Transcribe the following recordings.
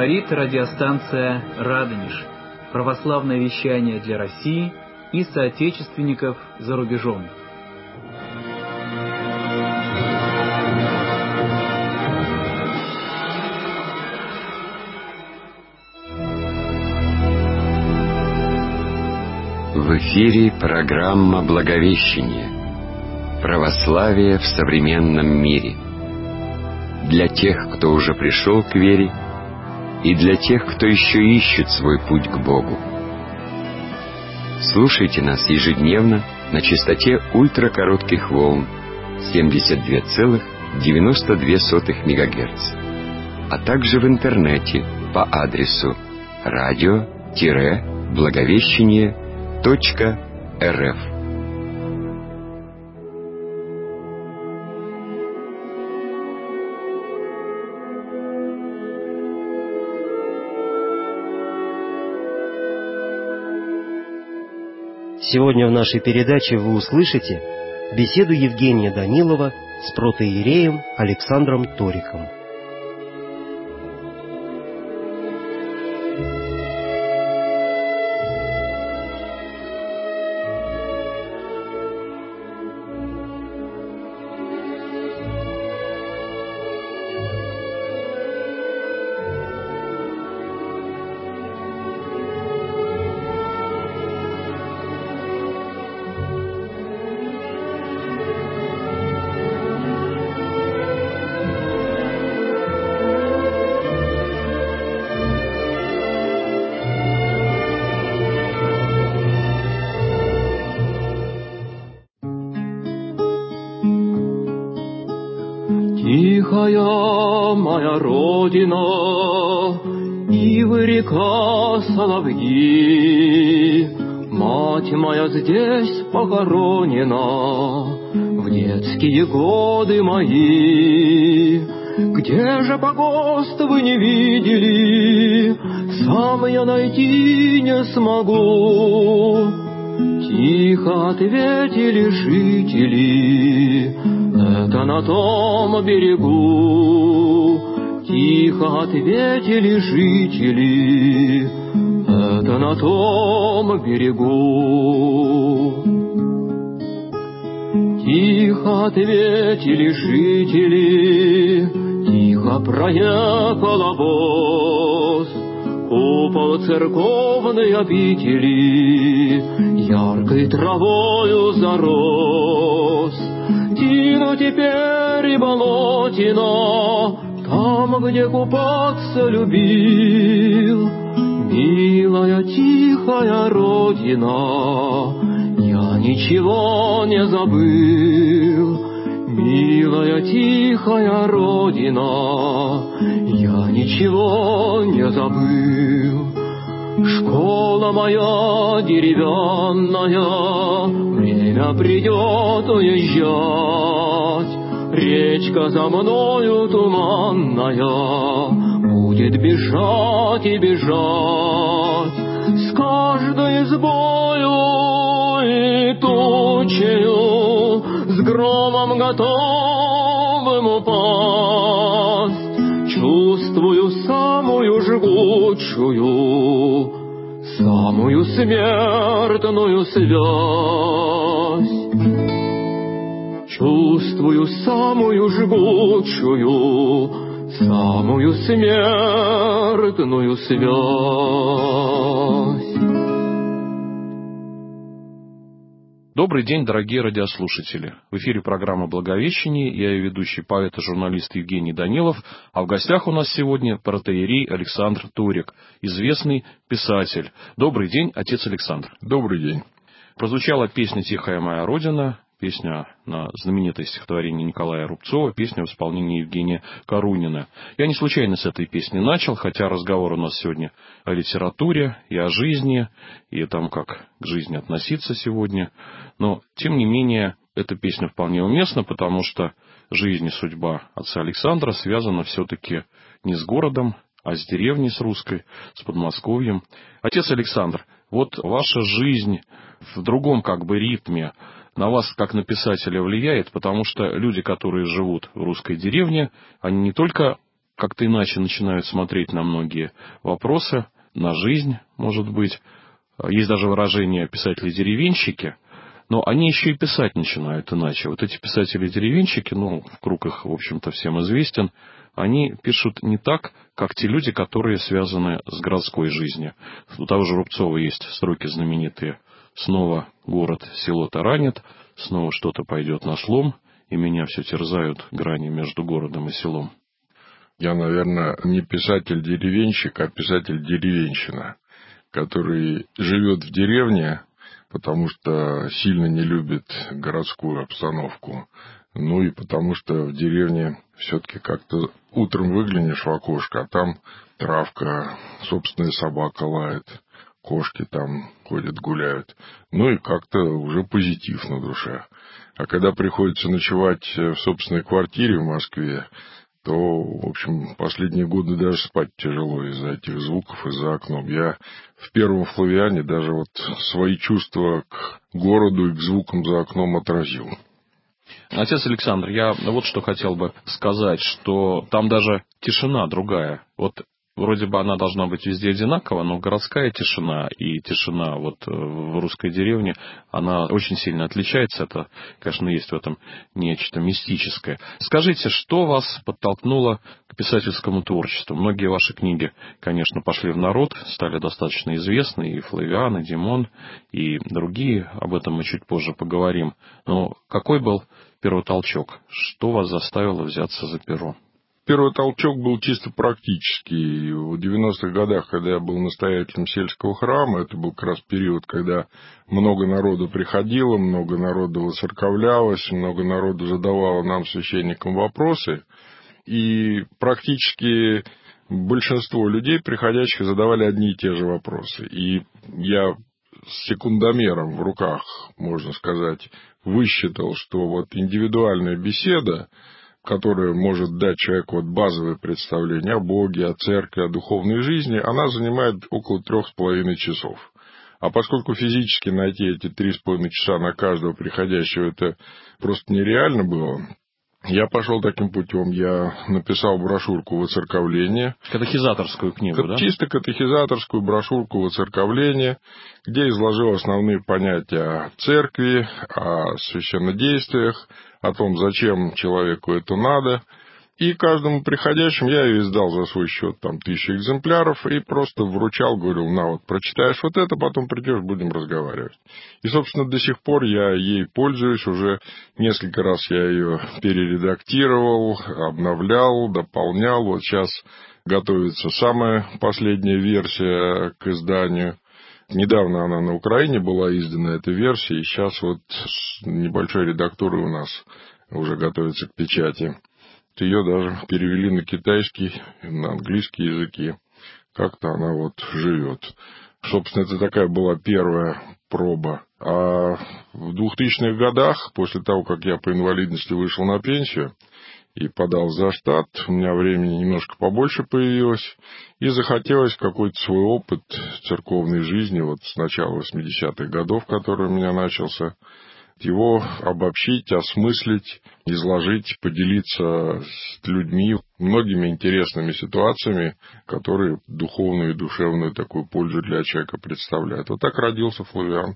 Говорит радиостанция «Радонеж». Православное вещание для России и соотечественников за рубежом. В эфире программа «Благовещение. Православие в современном мире». Для тех, кто уже пришел к вере, и для тех, кто еще ищет свой путь к Богу. Слушайте нас ежедневно на частоте ультракоротких волн 72,92 МГц, а также в интернете по адресу radio-благовещение.рф. Сегодня в нашей передаче вы услышите беседу Евгения Данилова с протоиереем Александром Ториком. Тихая моя родина, ивы, река, соловьи, мать моя здесь похоронена в детские годы мои. Где же погост вы не видели, сам я найти не смогу. Тихо ответили жители, это на том берегу. Тихо ответили жители, это на том берегу. Тихо ответили жители, тихо проехал обоз. Купол церковной обители яркой травою зарос. Тину теперь и болотина, там, где купаться любил. Милая тихая родина, я ничего не забыл. Милая тихая родина, я ничего не забыл. Школа моя деревянная, время придет уезжать. Речка за мною туманная, будет бежать и бежать. С каждой избою и тучею, с громом готовым упасть, чувствую самую жгучую, самую смертную связь. Чувствую самую жгучую, самую смертную связь. Добрый день, дорогие радиослушатели. В эфире программа «Благовещение». Я ее ведущий поэт и журналист Евгений Данилов. А в гостях у нас сегодня протоиерей Александр Торик, известный писатель. Добрый день, отец Александр. Добрый день. Прозвучала песня «Тихая моя родина», песня на знаменитое стихотворение Николая Рубцова, песня в исполнении Евгения Карунина. Я не случайно с этой песни начал, хотя разговор у нас сегодня о литературе и о жизни, и о том, как к жизни относиться сегодня. Но, тем не менее, эта песня вполне уместна, потому что жизнь и судьба отца Александра связана все-таки не с городом, а с деревней, с русской, с Подмосковьем. Отец Александр, вот ваша жизнь в другом ритме на вас, как на писателя, влияет, потому что люди, которые живут в русской деревне, они не только как-то иначе начинают смотреть на многие вопросы, на жизнь, может быть. Есть даже выражение «писатели-деревенщики», но они еще и писать начинают иначе. Вот эти писатели-деревенщики, круг их, в общем-то, всем известен, они пишут не так, как те люди, которые связаны с городской жизнью. У того же Рубцова есть строки знаменитые: «Снова город село таранит, снова что-то пойдет на слом, и меня все терзают грани между городом и селом». Я, наверное, не писатель-деревенщик, а писатель-деревенщина, который живет в деревне, потому что сильно не любит городскую обстановку. И потому что в деревне все-таки как-то утром выглянешь в окошко, а там травка, собственная собака лает, кошки там ходят, гуляют. И как-то уже позитив на душе. А когда приходится ночевать в собственной квартире в Москве, то, в общем, последние годы даже спать тяжело из-за этих звуков, из-за окном. Я в первом «Флавиане» даже свои чувства к городу и к звукам за окном отразил. Отец Александр, я вот что хотел бы сказать, что там даже тишина другая. Вроде бы она должна быть везде одинакова, но городская тишина и тишина в русской деревне, она очень сильно отличается. Это, конечно, есть в этом нечто мистическое. Скажите, что вас подтолкнуло к писательскому творчеству? Многие ваши книги, конечно, пошли в народ, стали достаточно известны, и «Флавиан», и «Димон», и другие, об этом мы чуть позже поговорим. Но какой был первый толчок? Что вас заставило взяться за перо? Первый толчок был чисто практический. В 90-х годах, когда я был настоятелем сельского храма, это был как раз период, когда много народу приходило, много народу воцерковлялось, много народу задавало нам, священникам, вопросы. И практически большинство людей, приходящих, задавали одни и те же вопросы. И я с секундомером в руках, можно сказать, высчитал, что индивидуальная беседа, которая может дать человеку базовое представление о Боге, о церкви, о духовной жизни, она занимает около 3,5 часов. А поскольку физически найти эти 3,5 часа на каждого приходящего это просто нереально было, я пошел таким путем. Я написал брошюрку «Воцерковление». Катехизаторскую книгу, да? Чисто катехизаторскую брошюрку «Воцерковление», где изложил основные понятия о церкви, о священнодействиях, о том, зачем человеку это надо. И каждому приходящему я ее издал за свой счет 1000 экземпляров и просто вручал, говорил: прочитаешь это, потом придешь, будем разговаривать. И, собственно, до сих пор я ей пользуюсь, уже несколько раз я ее перередактировал, обновлял, дополнял. Сейчас готовится самая последняя версия к изданию. Недавно она на Украине была издана, эта версия, и сейчас с небольшой редактурой у нас уже готовится к печати. Ее даже перевели на китайский, на английский языки. Как-то она живет. Собственно, это такая была первая проба. А в 2000-х годах, после того, как я по инвалидности вышел на пенсию и подал за штат, у меня времени немножко побольше появилось, и захотелось какой-то свой опыт церковной жизни, с начала 80-х годов, который у меня начался, его обобщить, осмыслить, изложить, поделиться с людьми многими интересными ситуациями, которые духовную и душевную такую пользу для человека представляют. Так родился «Флавиан».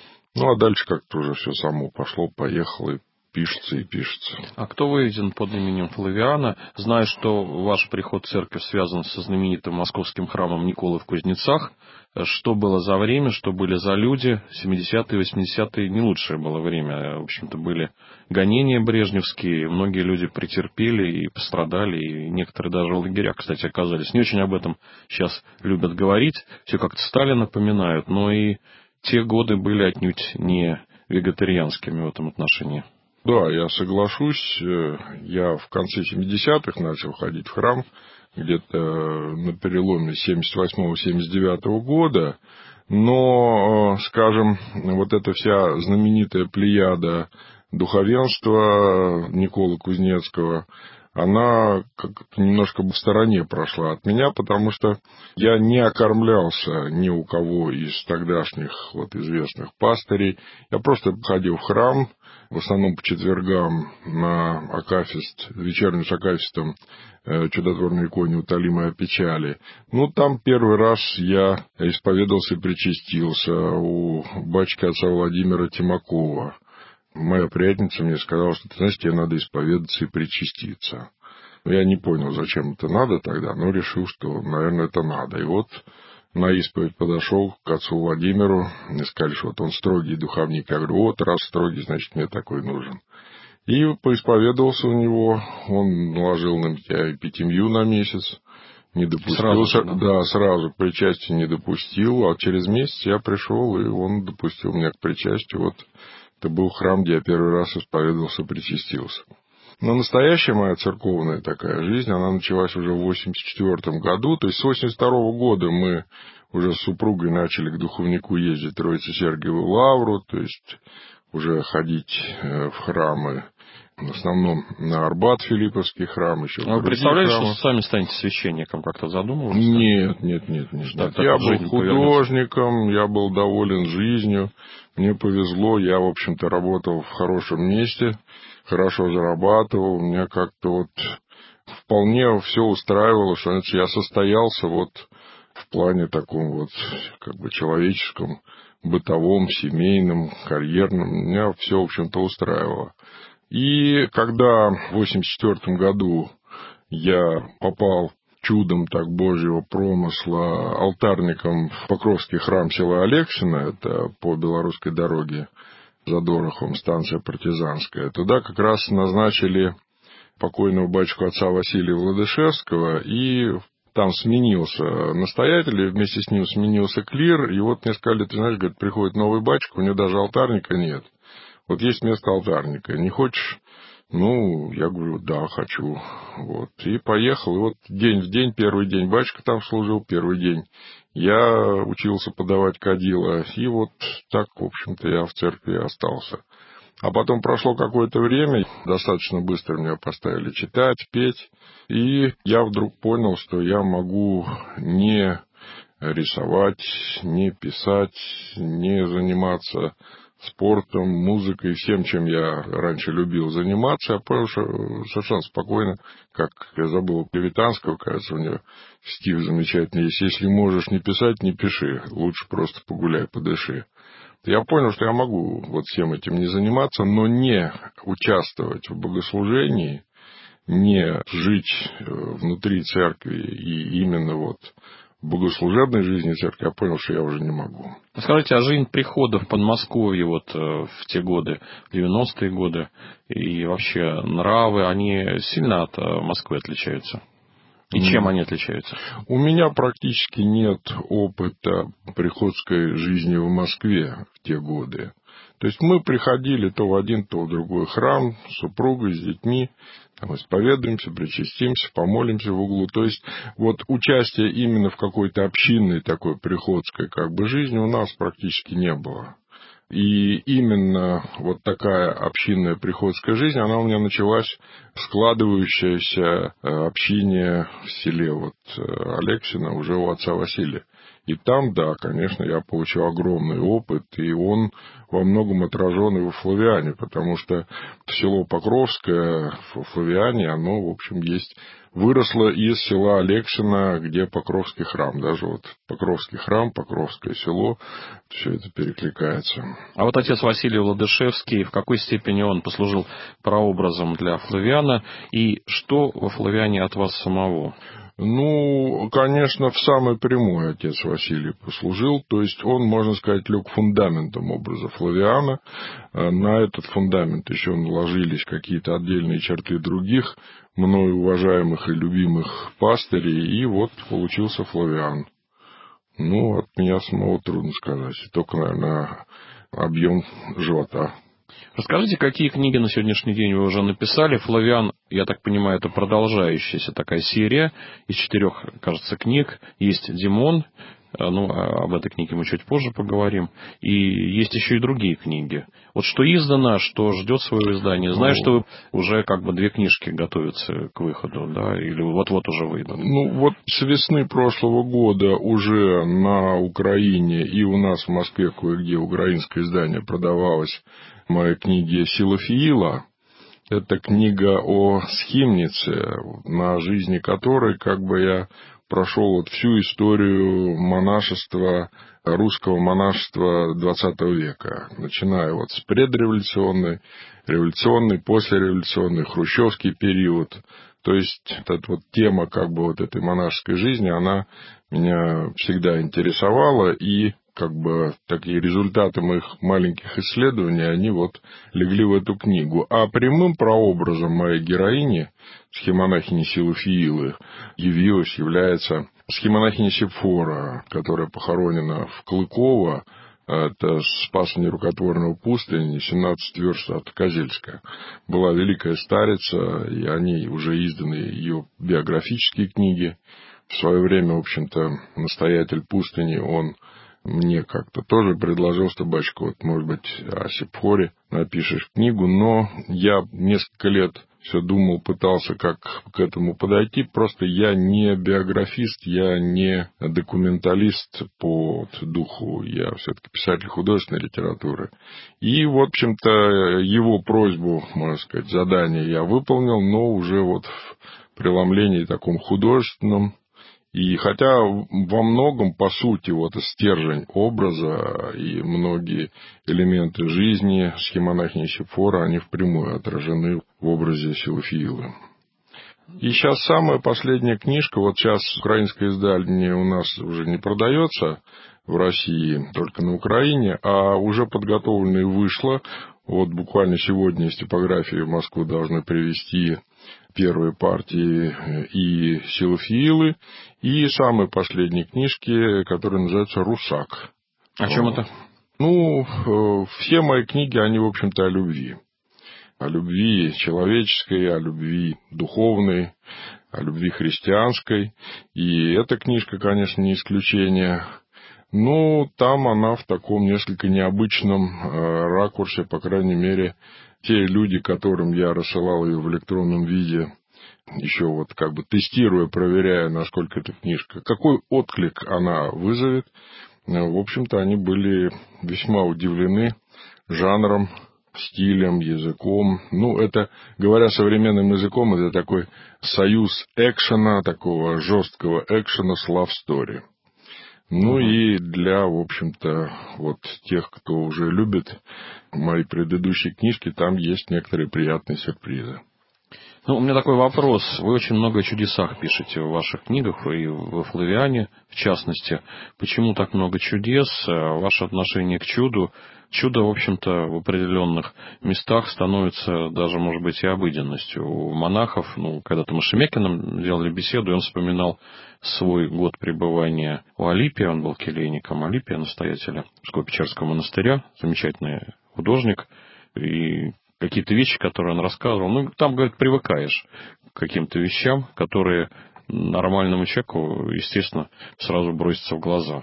А дальше как-то уже все само пошло, поехало, и пишется, и пишется. А кто выведен под именем Флавиана? Знаю, что ваш приход в церковь связан со знаменитым московским храмом Николы в Кузнецах. Что было за время, что были за люди? 70-е, 80-е не лучшее было время. В общем-то, были гонения брежневские, многие люди претерпели и пострадали, и некоторые даже в лагерях, кстати, оказались. Не очень об этом сейчас любят говорить, все как-то Сталина поминают, но и те годы были отнюдь не вегетарианскими в этом отношении. Да, я соглашусь. Я в конце 70-х начал ходить в храм, где-то на переломе 78-79 года. Но, скажем, эта вся знаменитая плеяда духовенства Николы Кузнецкого, она как-то немножко в стороне прошла от меня, потому что я не окормлялся ни у кого из тогдашних известных пастырей. Я просто ходил в храм, в основном по четвергам на акафист, вечерним с акафистом «Чудотворные иконе утолимой о печали». Ну, там первый раз я исповедовался и причастился у батюшки отца Владимира Тимакова. Моя приятельница мне сказала, что, ты знаешь, тебе надо исповедаться и причаститься. Я не понял, зачем это надо тогда, но решил, что, наверное, это надо. И вот на исповедь подошел к отцу Владимиру, мне сказали, что вот он строгий духовник. Я говорю, вот раз строгий, значит, мне такой нужен. И поисповедовался у него, он наложил на меня эпитемию на месяц, не допустил. Сразу, да, сразу к причастию не допустил, а через месяц я пришел, и он допустил меня к причастию. Вот это был храм, где я первый раз исповедовался, причастился. Но настоящая моя церковная такая жизнь, она началась уже в 1984 году. То есть с 1982 года мы уже с супругой начали к духовнику ездить в Троице-Сергиеву Лавру, то есть уже ходить в храмы, в основном на Арбат, Филипповский храм, еще. А вы представляете, что сами станете священником, как-то задумывались? Нет. Я был художником, я был доволен жизнью, мне повезло, я, в общем-то, работал в хорошем месте, хорошо зарабатывал, у меня как-то вот вполне все устраивало, что я состоялся вот в плане таком вот как бы человеческом, бытовом, семейном, карьерном, меня все, в общем-то, устраивало. И когда в 1984 году я попал чудом так Божьего промысла алтарником в Покровский храм села Алексино, это по Белорусской дороге за Дороховым, станция Партизанская, туда как раз назначили покойного батюшку отца Василия Владышевского, и там сменился настоятель, и вместе с ним сменился клир, и вот мне сказали, ты знаешь, говорит, приходит новый батюшка, у него даже алтарника нет. Вот есть место алтарника. Не хочешь? Ну, я говорю, да, хочу. Вот. И поехал. И вот день в день, первый день батюшка там служил, первый день я учился подавать кадила. И вот так, в общем-то, я в церкви остался. А потом прошло какое-то время, достаточно быстро меня поставили читать, петь. И я вдруг понял, что я могу не рисовать, не писать, не заниматься спортом, музыкой, всем, чем я раньше любил заниматься. Я понял, что совершенно спокойно, как я забыл Левитанского, кажется, у него стих замечательный есть: если можешь не писать, не пиши, лучше просто погуляй, подыши. Я понял, что я могу вот всем этим не заниматься, но не участвовать в богослужении, не жить внутри церкви и именно вот в богослужебной жизни церкви, я понял, что я уже не могу. Скажите, а жизнь прихода в Подмосковье вот в те годы, 90-е годы, и вообще нравы, они сильно от Москвы отличаются? И чем они отличаются? У меня практически нет опыта приходской жизни в Москве в те годы. То есть мы приходили то в один, то в другой храм с супругой, с детьми, там исповедуемся, причастимся, помолимся в углу. То есть вот участия именно в какой-то общинной такой приходской как бы жизни у нас практически не было. И именно вот такая общинная приходская жизнь, она у меня началась складывающаяся общине в селе вот Алексино уже у отца Василия. И там, да, конечно, я получил огромный опыт, и он во многом отражен и во Флавиане, потому что село Покровское в Флавиане, оно, в общем, есть, выросло из села Алексино, где Покровский храм. Даже вот Покровский храм, Покровское село, все это перекликается. А вот отец Василий Владышевский, в какой степени он послужил прообразом для Флавиана, и что во Флавиане от вас самого? Ну, конечно, в самой прямой отец Василий послужил, то есть он, можно сказать, лег фундаментом образа Флавиана. На этот фундамент еще наложились какие-то отдельные черты других мною уважаемых и любимых пастырей, и вот получился Флавиан. Ну, от меня самого трудно сказать, только, наверное, объем живота. Расскажите, какие книги на сегодняшний день вы уже написали? Флавиан Я так понимаю, это продолжающаяся такая серия из 4, кажется, книг. Есть «Димон», об этой книге мы чуть позже поговорим. И есть еще и другие книги. Вот что издано, что ждет своего издания. Знаю, что уже 2 книжки готовятся к выходу, да, или вот-вот уже выйдут. Вот с весны прошлого года уже на Украине и у нас в Москве кое-где украинское издание продавалось моей книги «Силофиила». Это книга о схимнице, на жизни которой я прошел всю историю монашества, русского монашества XX века, начиная с предреволюционной, революционной, послереволюционной, хрущевский период. То есть, эта тема этой монашеской жизни, она меня всегда интересовала, и такие результаты моих маленьких исследований, они легли в эту книгу. А прямым прообразом моей героини, схимонахини Силофиилы, является схимонахиня Сепфора, которая похоронена в Клыково, это Спаса Нерукотворного пустыни, 17 верст от Козельска. Была великая старица, и они уже изданы ее биографические книги. В свое время, в общем-то, настоятель пустыни, он мне тоже предложил, что, батюшка, может быть, о Сепфоре напишешь книгу, но я несколько лет все думал, пытался как к этому подойти, просто я не биографист, я не документалист по духу, я все-таки писатель художественной литературы. И, в общем-то, его просьбу, можно сказать, задание я выполнил, но уже в преломлении таком художественном. И хотя во многом, по сути, стержень образа и многие элементы жизни схимонахини Сепфора, они впрямую отражены в образе Силофиилы. И сейчас самая последняя книжка, сейчас украинское издание у нас уже не продается в России, только на Украине, а уже подготовленная вышла. Буквально сегодня из типографии в Москву должны привезти первые партии и Силофиилы, и самые последние книжки, которые называются «Русак». О чем это? Все мои книги, они, в общем-то, о любви. О любви человеческой, о любви духовной, о любви христианской. И эта книжка, конечно, не исключение. Там она в таком несколько необычном ракурсе, по крайней мере, те люди, которым я рассылал ее в электронном виде, еще тестируя, проверяя, насколько эта книжка, какой отклик она вызовет, в общем-то, они были весьма удивлены жанром, стилем, языком. Это, говоря современным языком, это такой союз экшена, такого жесткого экшена с love story. И для, в общем-то, тех, кто уже любит мои предыдущие книжки, там есть некоторые приятные сюрпризы. У меня такой вопрос. Вы очень много о чудесах пишете в ваших книгах, и во Флавиане, в частности. Почему так много чудес? Ваше отношение к чуду? Чудо, в общем-то, в определенных местах становится даже, может быть, и обыденностью. У монахов, когда-то мы с Шемякиным делали беседу, и он вспоминал свой год пребывания у Алипия. Он был келейником Алипия, настоятеля Псково-Печерского монастыря. Замечательный художник. И какие-то вещи, которые он рассказывал, там, говорит, привыкаешь к каким-то вещам, которые нормальному человеку, естественно, сразу бросятся в глаза.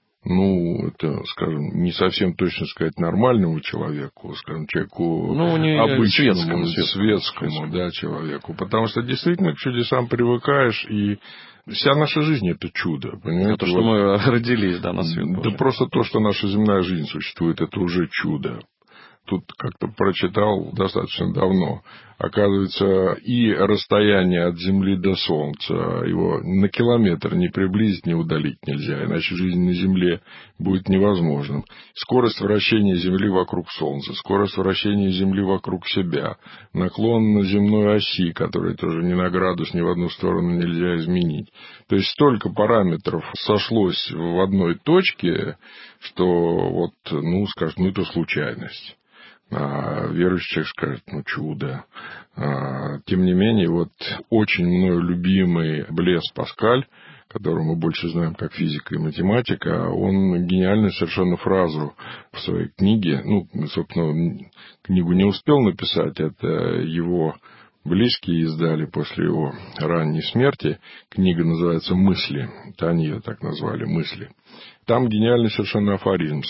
Это, скажем, не совсем точно сказать нормальному человеку, скажем, человеку обычному, светскому, да, человеку. Потому что действительно к чудесам привыкаешь, и вся наша жизнь – это чудо. Понимаете? То, что мы родились, на свет. Да просто то, что наша земная жизнь существует, это уже чудо. Тут как-то прочитал достаточно давно. Оказывается, и расстояние от Земли до Солнца, его на километр не приблизить, не удалить нельзя, иначе жизнь на Земле будет невозможна. Скорость вращения Земли вокруг Солнца, скорость вращения Земли вокруг себя, наклон на земной оси, который тоже ни на градус, ни в одну сторону нельзя изменить. То есть столько параметров сошлось в одной точке, что скажем, это случайность. Верующий человек скажет, чудо. Тем не менее, очень мною любимый Блес Паскаль, которого мы больше знаем как физика и математика, он гениальную совершенно фразу в своей книге, собственно, книгу не успел написать, это его близкие издали после его ранней смерти. Книга называется «Мысли». Это они ее так назвали, «Мысли». Там гениальный совершенно афоризм.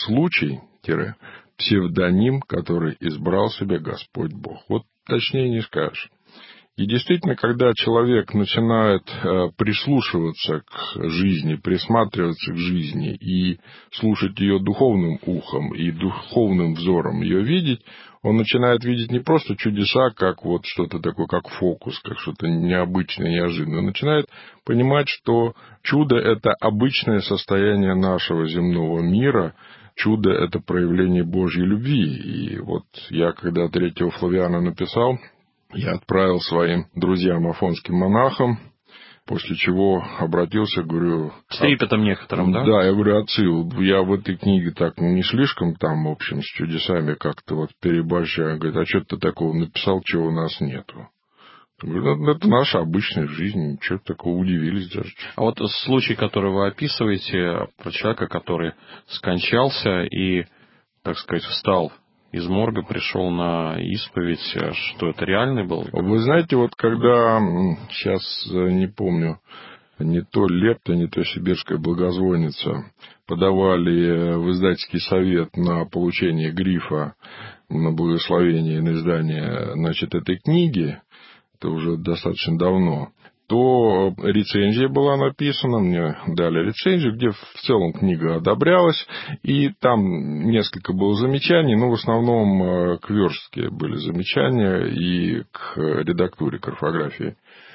Случай-псевдоним, который избрал себе Господь Бог. Вот точнее не скажешь. И действительно, когда человек начинает прислушиваться к жизни, присматриваться к жизни и слушать ее духовным ухом и духовным взором ее видеть, он начинает видеть не просто чудеса, как вот что-то такое, как фокус, как что-то необычное, неожиданное. Он начинает понимать, что чудо – это обычное состояние нашего земного мира, чудо – это проявление Божьей любви. И вот я, когда 3-го Флавиана написал, я отправил своим друзьям, афонским монахам, после чего обратился, говорю... С трепетом некоторым, да? Да, я говорю, отцы, я в этой книге так не слишком там, в общем, с чудесами как-то вот переборщаю. Он говорит, а что ты такого написал, чего у нас нету? Я говорю, это наша обычная жизнь, ничего такого, удивились даже. А вот случай, который вы описываете, про человека, который скончался и, так сказать, встал из морга, пришел на исповедь, что это реальный был? Вы знаете, вот когда, сейчас не помню, не то Лепта, не то Сибирская благозвонница подавали в издательский совет на получение грифа на благословение на издание, значит, этой книги, это уже достаточно давно, то рецензия была написана, мне дали рецензию, где в целом книга одобрялась, и там несколько было замечаний, но в основном к верстке были замечания и к редактуре, к орфографии.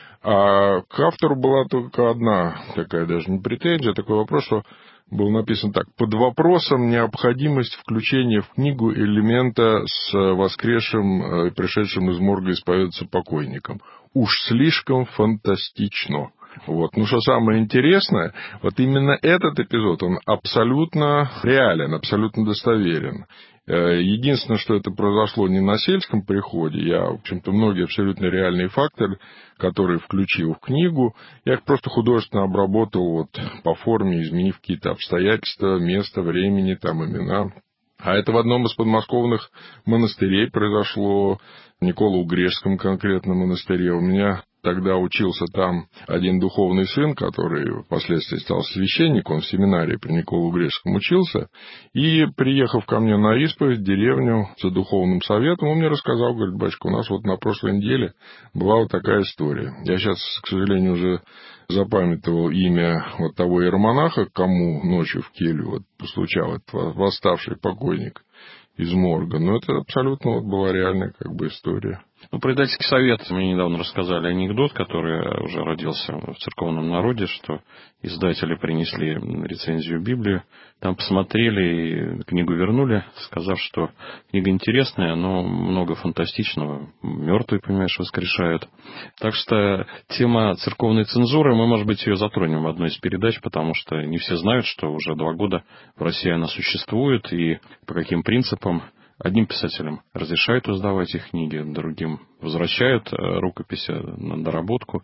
А к автору была только одна такая даже не претензия, такой вопрос, что был написан так: под вопросом необходимость включения в книгу элемента с воскресшим и пришедшим из морга исповедаться покойником. Уж слишком фантастично. Вот. Ну, что самое интересное, вот именно этот эпизод, он абсолютно реален, абсолютно достоверен. Единственное, что это произошло не на сельском приходе, я, в общем-то, многие абсолютно реальные факты, которые включил в книгу, я их просто художественно обработал вот по форме, изменив какие-то обстоятельства, место, времени, там, имена. А это в одном из подмосковных монастырей произошло, в Николо-Угрешском конкретно монастыре. У меня тогда учился там один духовный сын, который впоследствии стал священником, он в семинарии при Николо-Угрешском учился. И, приехав ко мне на исповедь в деревню за духовным советом, он мне рассказал, говорит, батюшка, у нас вот на прошлой неделе была вот такая история. Я сейчас, к сожалению, уже запамятовал имя вот того иеромонаха, кому ночью в келью вот постучал этот восставший покойник из морга. Но это абсолютно вот была реальная как бы история. Ну, про издательский совет мне недавно рассказали анекдот, который уже родился в церковном народе, что издатели принесли рецензию Библии, там посмотрели и книгу вернули, сказав, что книга интересная, но много фантастичного, мертвые, понимаешь, воскрешают. Так что тема церковной цензуры, мы, может быть, ее затронем в одной из передач, потому что не все знают, что уже 2 года в России она существует, и по каким принципам. Одним писателям разрешают издавать их книги, другим возвращают рукописи на доработку.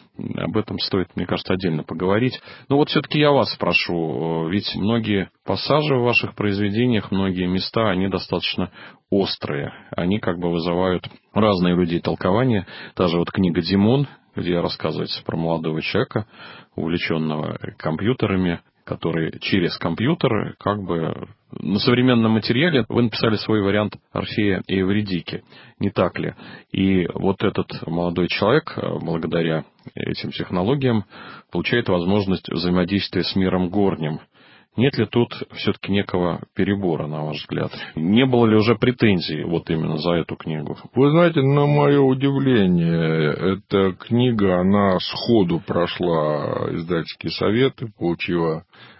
Об этом стоит, мне кажется, отдельно поговорить. Но вот все-таки я вас спрошу, ведь многие пассажи в ваших произведениях, многие места, они достаточно острые. Они как бы вызывают разные у людей толкования. Та же вот книга «Димон», где рассказывается про молодого человека, увлеченного компьютерами, который через компьютер, как бы на современном материале вы написали свой вариант Орфея и Эвридики, не так ли? И вот этот молодой человек, благодаря этим технологиям, получает возможность взаимодействия с миром горним. Нет ли тут все-таки некого перебора, на ваш взгляд? Не было ли уже претензий вот именно за эту книгу? Вы знаете, на мое удивление, эта книга, она сходу прошла издательские советы, получила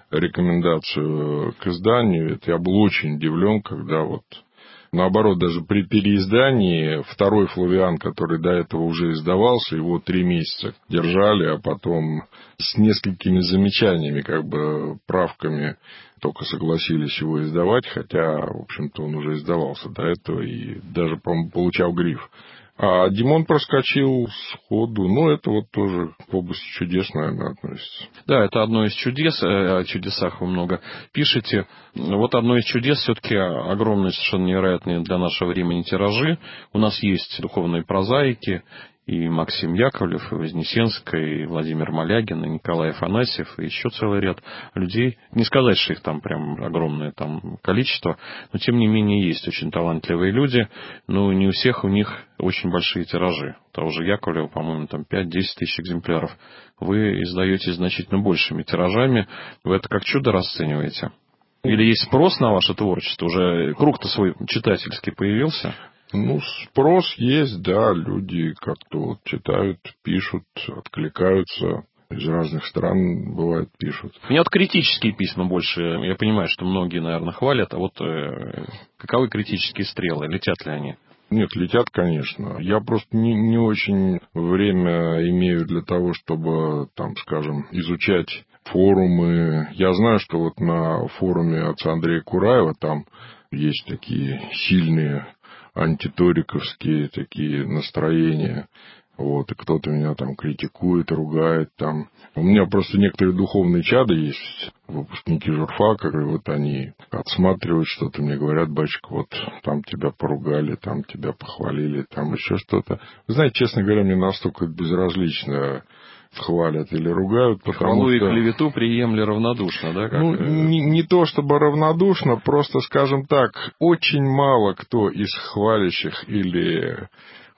рекомендацию к изданию. Это я был очень удивлен, когда вот... Наоборот, даже при переиздании 2-й Флавиан, который до этого уже издавался, его 3 месяца держали, а потом с несколькими замечаниями, как бы правками, только согласились его издавать, хотя, в общем-то, он уже издавался до этого и даже, по-моему, получал гриф. А Димон проскочил сходу, ну, это вот тоже к области чудес, наверное, относится. Да, это одно из чудес, о чудесах вы много пишете. Вот одно из чудес все-таки огромные, совершенно невероятные для нашего времени тиражи. У нас есть духовные прозаики, и Максим Яковлев, и Вознесенская, и Владимир Малягин, и Николай Афанасьев, и еще целый ряд людей. Не сказать, что их там прям огромное там количество, но тем не менее есть очень талантливые люди, но не у всех у них очень большие тиражи. Того же Яковлева, по-моему, там 5-10 тысяч экземпляров. Вы издаете значительно большими тиражами. Вы это как чудо расцениваете? Или есть спрос на ваше творчество? Уже круг-то свой читательский появился? Ну, спрос есть, да, люди как-то вот читают, пишут, откликаются. Из разных стран, бывает, пишут. Меня вот критические письма больше, я понимаю, что многие, наверное, хвалят, а вот каковы критические стрелы, летят ли они? Нет, летят, конечно. Я просто не очень время имею для того, чтобы, там, скажем, изучать форумы. Я знаю, что вот на форуме отца Андрея Кураева там есть такие сильные антиториковские такие настроения. Вот, и кто-то меня там критикует, ругает там. У меня просто некоторые духовные чады есть, выпускники журфака, и вот они отсматривают что-то, мне говорят: батюшка, вот там тебя поругали, там тебя похвалили, там еще что-то. Вы знаете, честно говоря, мне настолько безразлично, хвалят или ругают, потому хвалу что... и клевету приемли равнодушно, да? Как... Ну, не то чтобы равнодушно, просто, скажем так, очень мало кто из хвалящих или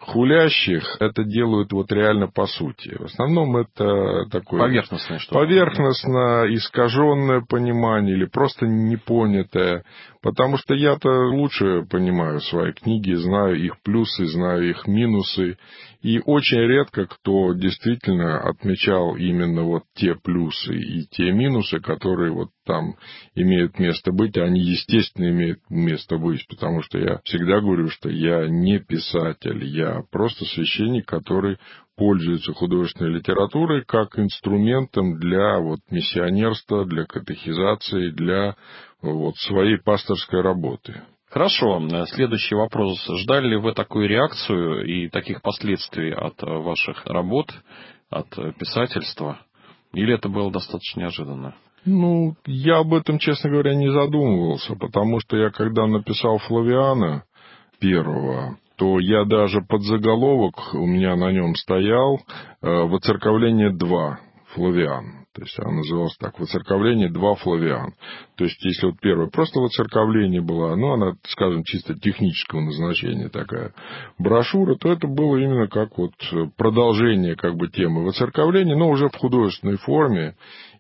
хулящих это делают вот реально по сути. В основном это такое поверхностное что-то. Поверхностно искаженное понимание или просто непонятое. Потому что я-то лучше понимаю свои книги, знаю их плюсы, знаю их минусы. И очень редко кто действительно отмечал именно вот те плюсы и те минусы, которые вот там имеют место быть, а они, естественно, имеют место быть. Потому что я всегда говорю, что я не писатель, я просто священник, который пользуется художественной литературой как инструментом для вот миссионерства, для катехизации, для вот своей пасторской работы. Хорошо. Следующий вопрос. Ждали ли вы такую реакцию и таких последствий от ваших работ, от писательства? Или это было достаточно неожиданно? Ну, я об этом, честно говоря, не задумывался, потому что я, когда написал Флавиана первого, то я даже подзаголовок, у меня на нем стоял «Воцерковление 2. Флавиан». То есть она называлась так: «Воцерковление 2. Флавиан». То есть, если вот первое просто воцерковление было, ну, она, скажем, чисто технического назначения такая брошюра, то это было именно как вот продолжение как бы темы воцерковления, но уже в художественной форме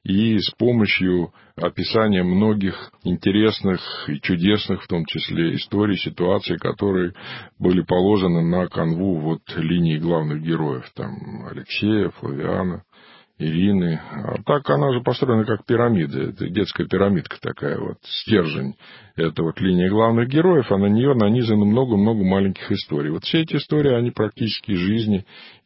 и с помощью описания многих интересных и чудесных, в том числе, историй, ситуаций, которые были положены на канву вот линии главных героев, там Алексея, Флавиана, Ирины. А так она же построена как пирамида. Это детская пирамидка такая вот, стержень. Это вот линия главных героев, а на нее нанизано много-много маленьких историй. Вот все эти истории, они практически из жизни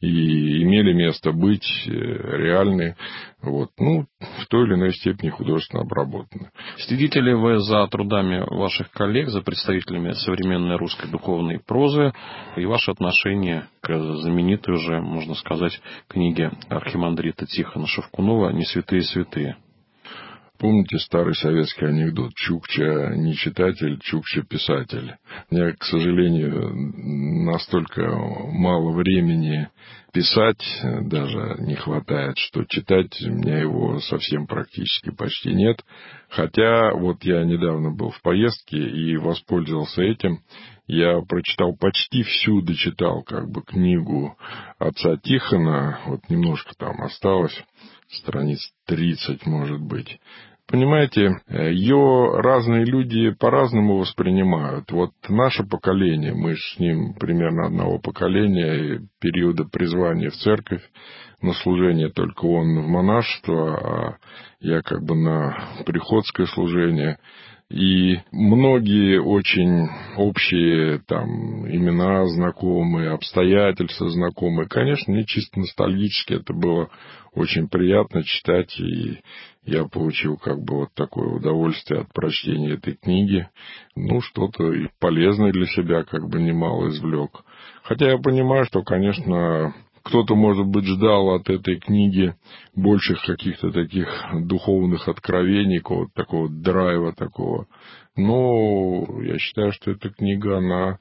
и имели место быть, реальные. Вот, ну, в той или иной степени художественно обработаны. Следите ли вы за трудами ваших коллег, за представителями современной русской духовной прозы и ваше отношение к знаменитой уже, можно сказать, книге архимандрита Тихона Шевкунова «Не святые святые»? Помните старый советский анекдот: Чукча не читатель, Чукча писатель? У меня, к сожалению, настолько мало времени писать даже не хватает, что читать у меня его совсем практически почти нет. Хотя вот я недавно был в поездке и воспользовался этим. Я прочитал почти всю, дочитал как бы книгу отца Тихона. Вот немножко там осталось, страниц 30, может быть. Понимаете, ее разные люди по-разному воспринимают. Вот наше поколение, мы с ним примерно одного поколения, периода призвания в церковь, на служение только он в монашество, а я как бы на приходское служение. И многие очень общие там имена знакомые, обстоятельства знакомые. Конечно, мне чисто ностальгически это было очень приятно читать, и я получил как бы вот такое удовольствие от прочтения этой книги. Ну, что-то и полезное для себя как бы немало извлек. Хотя я понимаю, что, конечно, кто-то, может быть, ждал от этой книги больших каких-то таких духовных откровений, какого-то такого драйва такого. Но я считаю, что эта книга, она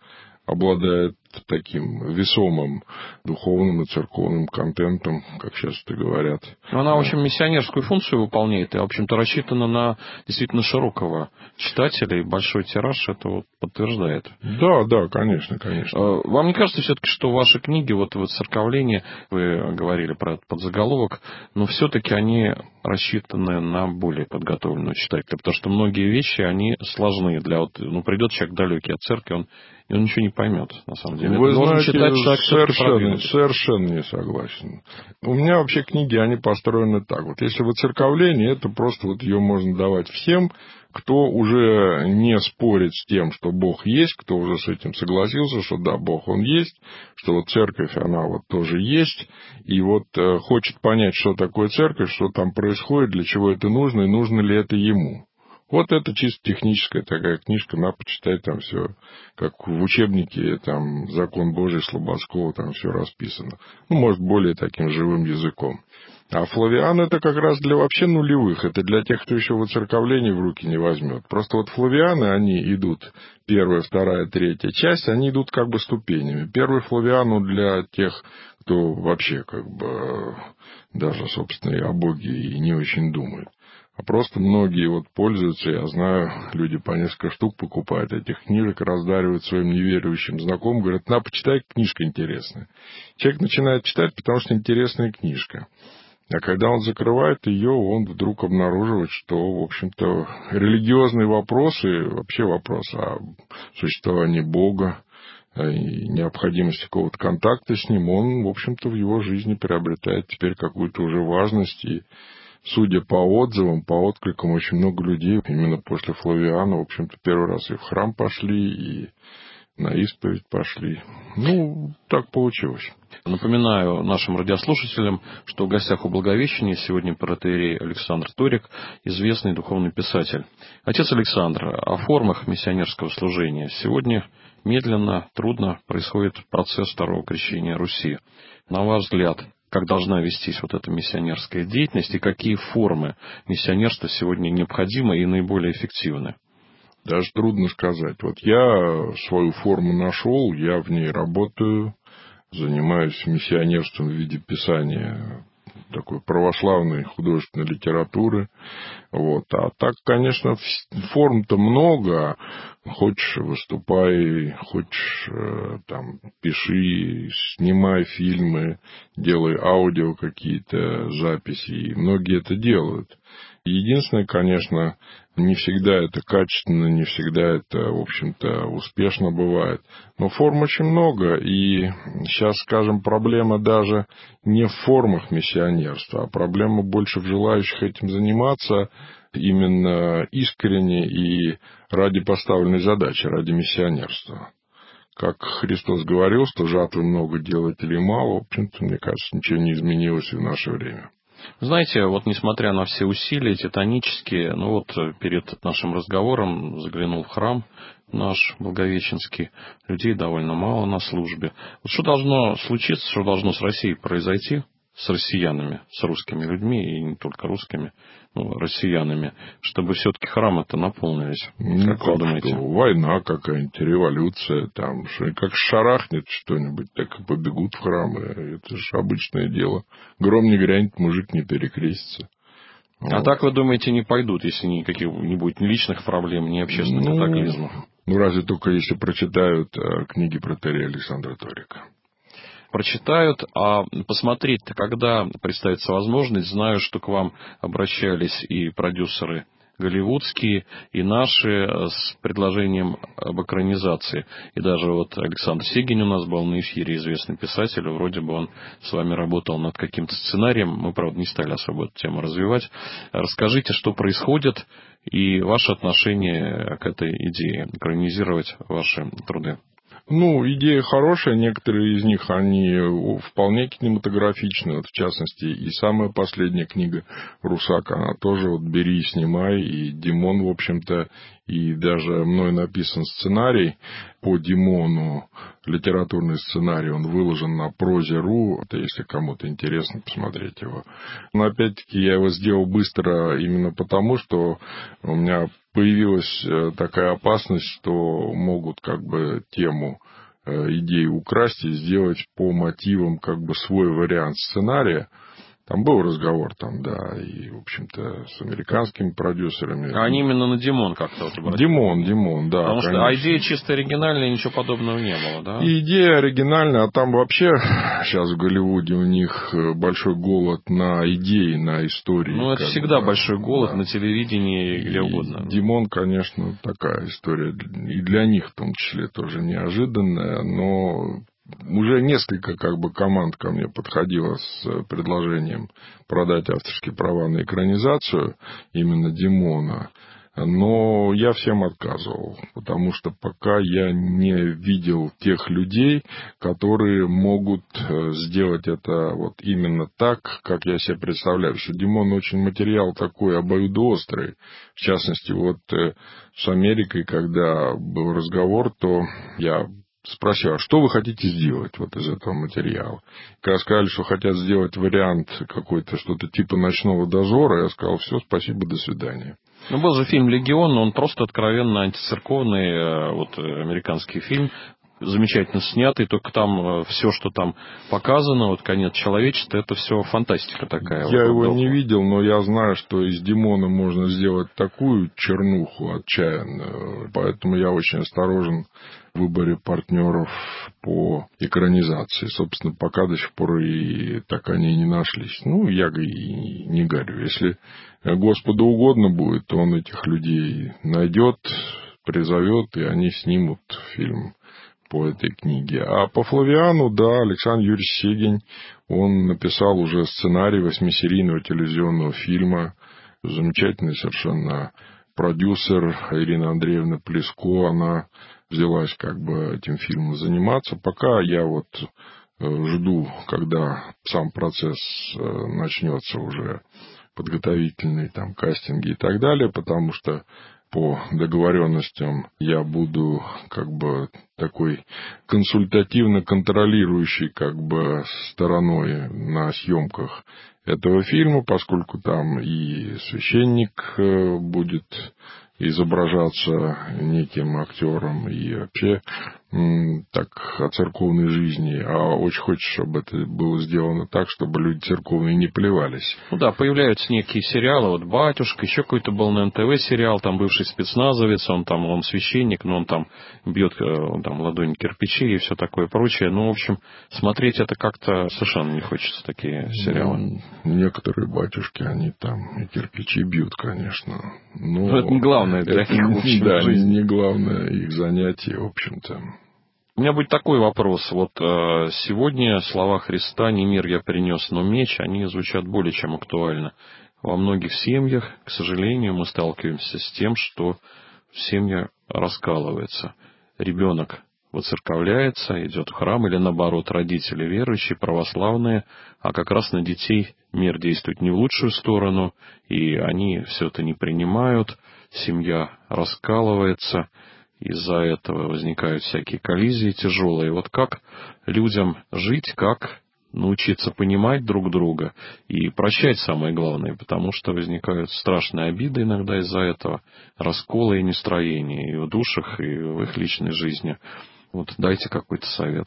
обладает таким весомым духовным и церковным контентом, как сейчас это говорят. Она, в общем, миссионерскую функцию выполняет и, в общем-то, рассчитана на действительно широкого читателя, и большой тираж это вот подтверждает. Да, конечно. Вам не кажется все-таки, что ваши книги, вот «Воцерковление», вы говорили про подзаголовок, но все-таки они рассчитаны на более подготовленного читателя, потому что многие вещи, они сложны для придет человек далекий от церкви, он ничего не поймет, на самом деле. Вы знаете, человек совершенно не согласен. У меня вообще книги, они построены так. Вот если воцерковление, это просто вот ее можно давать всем, кто уже не спорит с тем, что Бог есть, кто уже с этим согласился, что да, Бог Он есть, что вот церковь, она вот тоже есть, и вот хочет понять, что такое церковь, что там происходит, для чего это нужно, и нужно ли это ему. Вот это чисто техническая такая книжка, надо почитать там все, как в учебнике, там «Закон Божий» Слободского, там все расписано. Может, более таким живым языком. А Флавиан это как раз для вообще нулевых, это для тех, кто еще воцерковление в руки не возьмет. Просто вот Флавианы, они идут, первая, вторая, третья часть, они идут как бы ступенями. Первый Флавиан для тех, кто вообще как бы даже, собственно, и о Боге и не очень думает. А просто многие вот пользуются, я знаю, люди по несколько штук покупают этих книжек, раздаривают своим неверующим знакомым, говорят, на, почитай, книжка интересная. Человек начинает читать, потому что интересная книжка. А когда он закрывает ее, он вдруг обнаруживает, что, в общем-то, религиозные вопросы, вообще вопрос о существовании Бога и необходимости какого-то контакта с Ним, он, в общем-то, в его жизни приобретает теперь какую-то уже важность. И, судя по отзывам, по откликам, очень много людей именно после Флавиана, в общем-то, первый раз и в храм пошли, и на исповедь пошли. Так получилось. Напоминаю нашим радиослушателям, что в гостях у Благовещения сегодня протоиерей Александр Торик, известный духовный писатель. Отец Александр, о формах миссионерского служения. Сегодня медленно, трудно происходит процесс второго крещения Руси. На ваш взгляд, как должна вестись вот эта миссионерская деятельность и какие формы миссионерства сегодня необходимы и наиболее эффективны? Даже трудно сказать. Вот я свою форму нашел, я в ней работаю, занимаюсь миссионерством в виде писания такой православной художественной литературы. А так, конечно, форм-то много. Хочешь — выступай, хочешь — там пиши, снимай фильмы, делай аудио какие-то записи. И многие это делают. Единственное, конечно, не всегда это качественно, не всегда это, в общем-то, успешно бывает. Но форм очень много, и сейчас, скажем, проблема даже не в формах миссионерства, а проблема больше в желающих этим заниматься именно искренне и ради поставленной задачи, ради миссионерства. Как Христос говорил, что жатвы много, делателей мало, в общем-то, мне кажется, ничего не изменилось и в наше время. Знаете, несмотря на все усилия титанические, перед нашим разговором заглянул в храм наш Благовещенский, людей довольно мало на службе. Что должно случиться, что должно с Россией произойти, с россиянами, с русскими людьми, и не только русскими, россиянами, чтобы все-таки храмы-то наполнились? Как вы думаете? Что? Война какая-нибудь, революция, там, как шарахнет что-нибудь, так и побегут в храмы. Это же обычное дело. Гром не грянет, мужик не перекрестится. А так, вы думаете, не пойдут, если не будет ни личных проблем, ни общественных катаклизмов? Разве только если прочитают книги протоиерея Александра Торика. Прочитают, а посмотреть-то, когда представится возможность, знаю, что к вам обращались и продюсеры голливудские, и наши с предложением об экранизации. И даже Александр Сегин у нас был на эфире, известный писатель, вроде бы он с вами работал над каким-то сценарием, мы, правда, не стали особо эту тему развивать. Расскажите, что происходит, и ваше отношение к этой идее, экранизировать ваши труды. Идея хорошая, некоторые из них, они вполне кинематографичны, в частности, и самая последняя книга «Русак», она тоже «Бери и снимай», и Димон, в общем-то, и даже мной написан сценарий по Димону, литературный сценарий, он выложен на Прозе.ру, это если кому-то интересно посмотреть его. Но опять-таки я его сделал быстро именно потому, что у меня появилась такая опасность, что могут тему идею украсть и сделать по мотивам как бы свой вариант сценария. Там был разговор, там, да, и, в общем-то, с американскими продюсерами. А они именно на Димон как-то вот обратились? Димон, да. Потому конечно. что идея чисто оригинальная, ничего подобного не было, да? И идея оригинальная, а там вообще сейчас в Голливуде у них большой голод на идеи, на истории. Ну, это всегда большой голод, да, на телевидении и где угодно. Димон, конечно, такая история. И для них в том числе тоже неожиданная, но... Уже несколько как бы команд ко мне подходило с предложением продать авторские права на экранизацию именно Димона. Но я всем отказывал, потому что пока я не видел тех людей, которые могут сделать это вот именно так, как я себе представляю. Что Димон очень материал такой обоюдоострый. В частности, вот с Америкой, когда был разговор, то я спросил, а что вы хотите сделать вот из этого материала? Когда сказали, что хотят сделать вариант какой-то, что-то типа «Ночного дозора», я сказал, все, спасибо, до свидания. Ну, был же фильм «Легион», он просто откровенно антицерковный, вот американский фильм, замечательно снятый, только там все, что там показано, вот конец человечества, это все фантастика такая. Я его не видел, но я знаю, что из Димона можно сделать такую чернуху отчаянную, поэтому я очень осторожен в выборе партнеров по экранизации. Собственно, пока до сих пор и так они и не нашлись. Ну, я и не горю. Если Господу угодно будет, то он этих людей найдет, призовет, и они снимут фильм по этой книге. А по Флавиану, да, Александр Юрьевич Сегень, он написал уже сценарий 8-серийного телевизионного фильма. Замечательный совершенно продюсер Ирина Андреевна Плеско, она взялась как бы этим фильмом заниматься. Пока я вот жду, когда сам процесс начнется уже, подготовительные там кастинги и так далее, потому что по договоренностям я буду как бы такой консультативно-контролирующей как бы стороной на съемках этого фильма, поскольку там и священник будет изображаться неким актером и вообще так о церковной жизни, а очень хочется, чтобы это было сделано так, чтобы люди церковные не плевались. Ну да, появляются некие сериалы, вот «Батюшка», еще какой-то был на НТВ сериал, там бывший спецназовец, он священник, но он там бьет там ладонью кирпичи и все такое прочее. Ну, в общем, смотреть это как-то совершенно не хочется, такие сериалы. Некоторые батюшки, они там и кирпичи бьют, конечно. Но это не главное для них, в общем, да, жизни. Не главное их занятие, в общем-то. У меня будет такой вопрос. Вот сегодня слова Христа «Не мир я принес, но меч», они звучат более чем актуально. Во многих семьях, к сожалению, мы сталкиваемся с тем, что семья раскалывается. Ребенок воцерковляется, идет в храм, или наоборот, родители верующие, православные, а как раз на детей мир действует не в лучшую сторону, и они все это не принимают, семья раскалывается. Из-за этого возникают всякие коллизии тяжелые. Вот как людям жить, как научиться понимать друг друга и прощать, самое главное, потому что возникают страшные обиды иногда из-за этого, расколы и нестроения и в душах, и в их личной жизни. Вот дайте какой-то совет.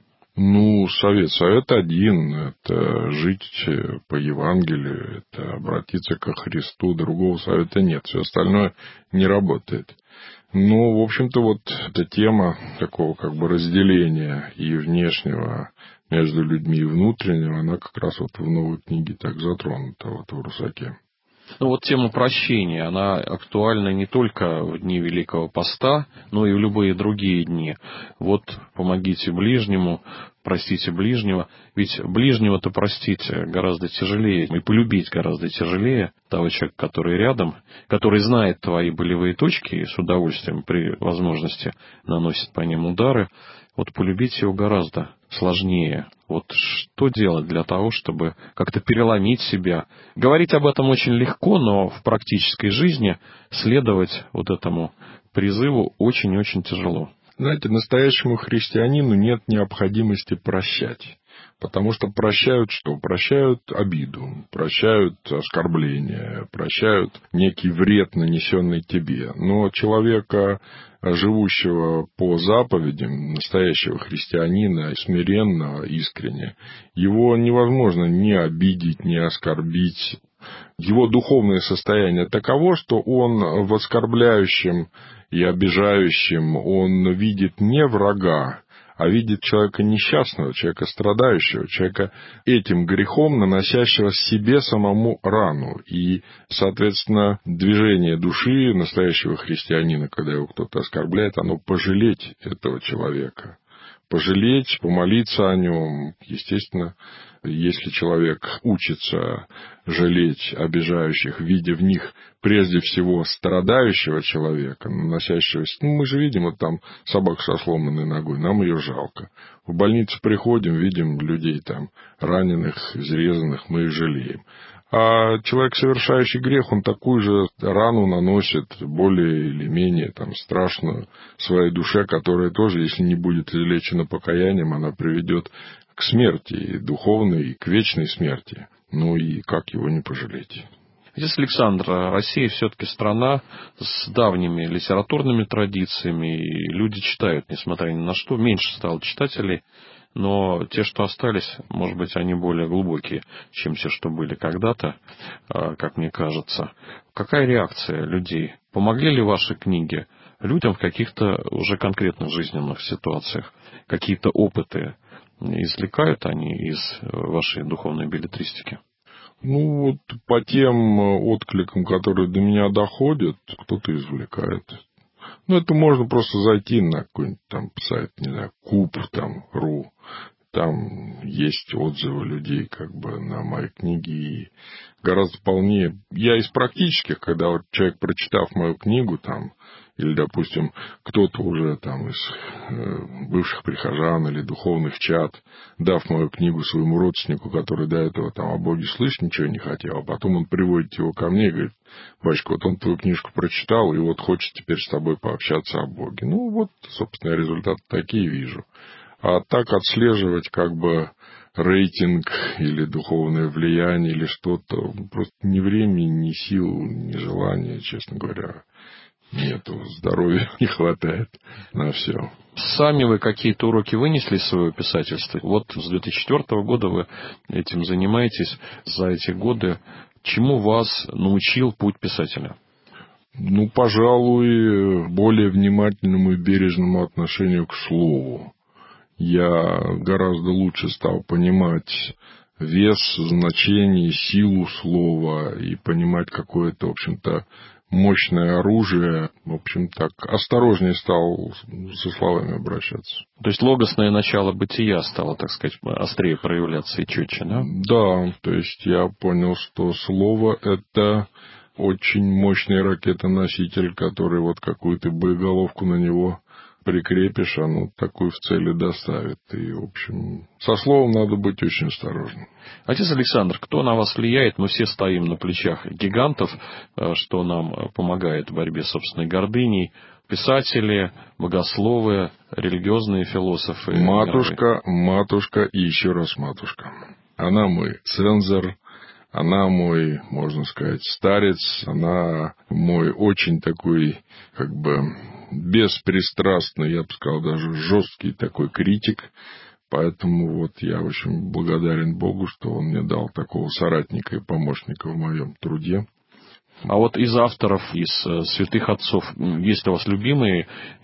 Ну, совет один – это жить по Евангелию, это обратиться ко Христу, другого совета нет, все остальное не работает. Ну, в общем-то, вот эта тема такого как бы разделения и внешнего между людьми и внутреннего, она как раз вот в новой книге так затронута, вот в «Русаке». Ну вот тема прощения, она актуальна не только в дни Великого Поста, но и в любые другие дни. Вот помогите ближнему, простите ближнего. Ведь ближнего-то простить гораздо тяжелее, и полюбить гораздо тяжелее того человека, который рядом, который знает твои болевые точки и с удовольствием при возможности наносит по ним удары. Вот полюбить его гораздо сложнее. Вот что делать для того, чтобы как-то переломить себя? Говорить об этом очень легко, но в практической жизни следовать вот этому призыву очень-очень тяжело. Знаете, настоящему христианину нет необходимости прощать. Потому что прощают что? Прощают обиду, прощают оскорбление, прощают некий вред, нанесенный тебе. Но человека, живущего по заповедям, настоящего христианина, смиренного, искренне, его невозможно ни обидеть, ни оскорбить. Его духовное состояние таково, что он в оскорбляющем и обижающем, он видит не врага, а видит человека несчастного, человека страдающего, человека этим грехом, наносящего себе самому рану. И, соответственно, движение души настоящего христианина, когда его кто-то оскорбляет, оно пожалеть этого человека. Пожалеть, помолиться о нем. Естественно, если человек учится жалеть обижающих, видя в них прежде всего страдающего человека, наносящего... мы же видим, вот там собака со сломанной ногой, нам ее жалко. В больницу приходим, видим людей там раненых, изрезанных, мы их жалеем. А человек, совершающий грех, он такую же рану наносит, более или менее там, страшную, своей душе, которая тоже, если не будет излечена покаянием, она приведет к смерти, и духовной, и к вечной смерти. Ну и как его не пожалеть? Отец Александр, Россия все-таки страна с давними литературными традициями, и люди читают, несмотря ни на что. Меньше стало читателей, но те, что остались, может быть, они более глубокие, чем те, что были когда-то, как мне кажется. Какая реакция людей? Помогли ли ваши книги людям в каких-то уже конкретных жизненных ситуациях? Какие-то опыты извлекают они из вашей духовной беллетристики? Ну, вот по тем откликам, которые до меня доходят, кто-то извлекает. Ну, это можно просто зайти на какой-нибудь там сайт, не знаю, Куб.ру. Там есть отзывы людей как бы на мои книги. И гораздо полнее. Я из практических, когда вот человек, прочитав мою книгу, там, или, допустим, кто-то уже там из бывших прихожан или духовных чад, дав мою книгу своему родственнику, который до этого там о Боге слышать ничего не хотел, а потом он приводит его ко мне и говорит: батюшка, вот он твою книжку прочитал и вот хочет теперь с тобой пообщаться о Боге. Ну, вот, собственно, результаты такие вижу. А так отслеживать как бы рейтинг или духовное влияние или что-то, просто ни времени, ни сил, ни желания, честно говоря, нету. Здоровья не хватает на все. Сами вы какие-то уроки вынесли из своего писательства? Вот с 2004 года вы этим занимаетесь. За эти годы чему вас научил путь писателя? Ну, пожалуй, более внимательному и бережному отношению к слову. Я гораздо лучше стал понимать вес, значение, силу слова и понимать какое-то, в общем-то, мощное оружие. В общем, так осторожнее стал со словами обращаться. То есть логосное начало бытия стало, так сказать, острее проявляться и четче, да? Да, то есть я понял, что слово – это очень мощный ракетоноситель, который вот какую-то боеголовку на него прикрепишь, оно такую в цели доставит. И, в общем, со словом надо быть очень осторожным. Отец Александр, кто на вас влияет? Мы все стоим на плечах гигантов, что нам помогает в борьбе с собственной гордыней. Писатели, богословы, религиозные философы. Матушка и еще раз матушка. Она мой цензор, она мой, можно сказать, старец, она мой очень такой, как бы, беспристрастный, я бы сказал, даже жесткий такой критик. Поэтому вот я очень благодарен Богу, что Он мне дал такого соратника и помощника в моем труде. А вот из авторов, из святых отцов, есть ли у вас любимые